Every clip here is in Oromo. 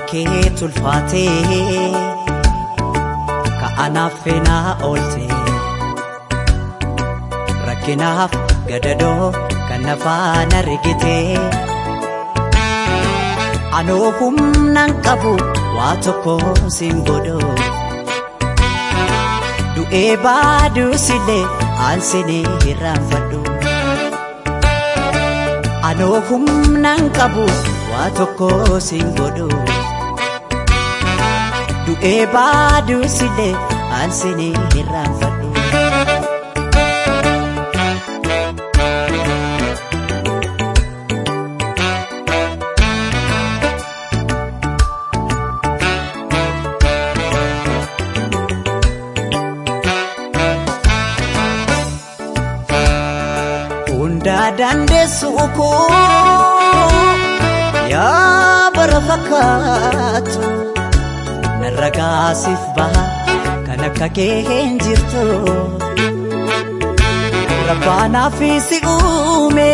kee tulfaatee ka'anaaf feenaa oolte rakkinaaf gadadoo kan nafaan argitee anoo humnaan qabu waa tokko siin godhoo du'ee baaduu sillee aansinii hirraanfadhu anoo humnaan qabu waa tokko siin godhoo du'ee baaduu sillee aansinii hirraanfadhu dandeessu koo yaa bara fakkaatu narragaasiif baha kan akka kee hin jirtu rabbaanaaf si uume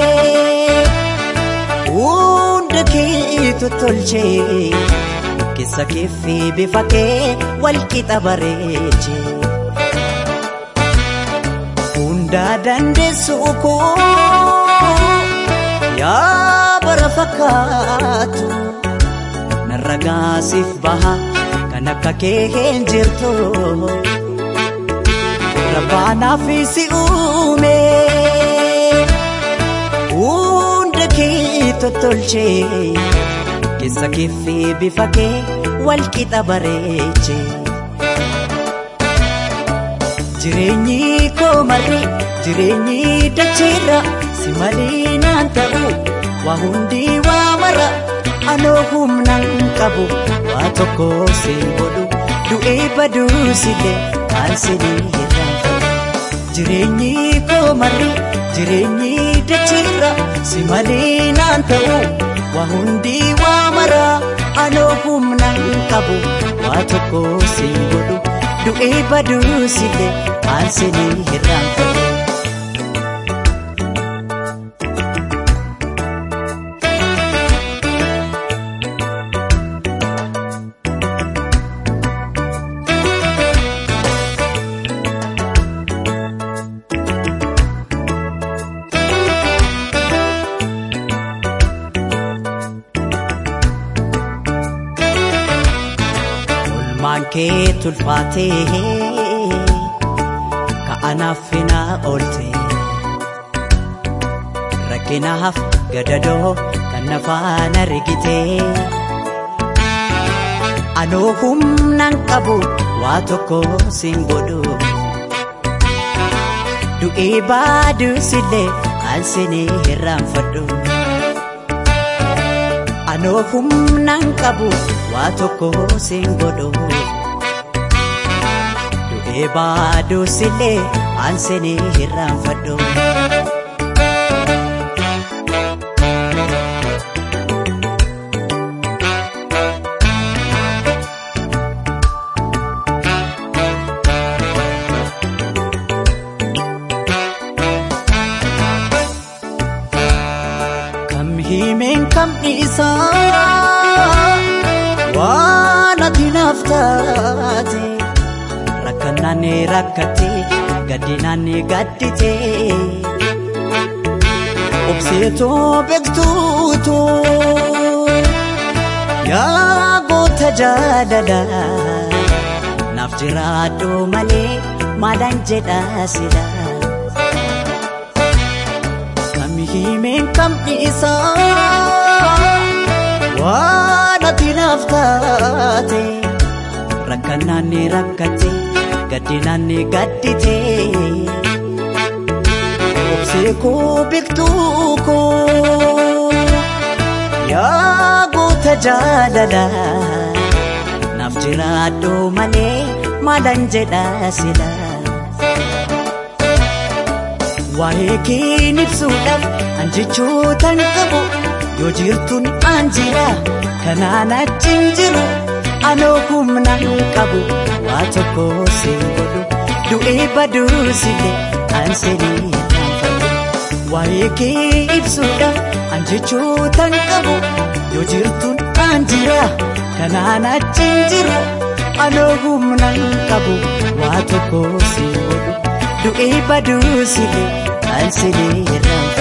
hunda kee tottolchee keessa kee fi bifa kee walqixa bareeche dandeessu koo yaa bara fakkaatu narragaasiif baha kan akka kee hin jirtu rabbaanaaf si uume hunda kee tottolchee keessa kee fi bifa kee walqixa bareeche jireenyi koo marri jireenyi dacheera si malee naan ta'u waa hundi waa mara anoo humnaan qabu waa tokko siin godhu du'ee baduu sillee aansinii hirraanfadhu jireenyi koo marri jireenyi dacheera si malee naan ta'u waa hundi waa mara anoo humnaan qabu waa tokko siin godhu du'ee baduu sillee aansinii hirraanfadhu kee tulfaatee ka'anaaf feenaa oolte rakkinaaf gadadoo kan nafaan argitee anoo humnaan qabu waa tokko siin godhu du'ee baaduu sillee aansinii hirraanfadhu anoo humnaan qabu waa tokko siin godhu du'ee baaduu sillee aansinii hirraanfadhu kam himeen kam dhiisaa waan ati naaf taate rakkannaanee rakkatee gaddinaanee gadditee obseetoo beektuutoo yaa goota jaalala naaf jiraadhu malee maalaan jedhaa sila kam himeen kam dhiisaa waan ati naaf taate rakkannaanee rakkatee gaddinaanee gadditee obsee koo beektuu koo yaa goota jaalala naaf jiraadhu malee maalaan jedhaa sila waa'ee kee ibsuudhaaf an jechootan qabu yoo jirtuun an jira kanaan achiin jiru anoo humnaan qabu waa tokko siin godhu du'ee baduu sillee aansinii hirraanfadhu waa'ee kee ibsuudhaaf an jechootan qabu yoo jirtuun an jira kanaan achiin jiru anoo humnaan qabu waa tokko si godhu du'ee baduu silee an silee irraan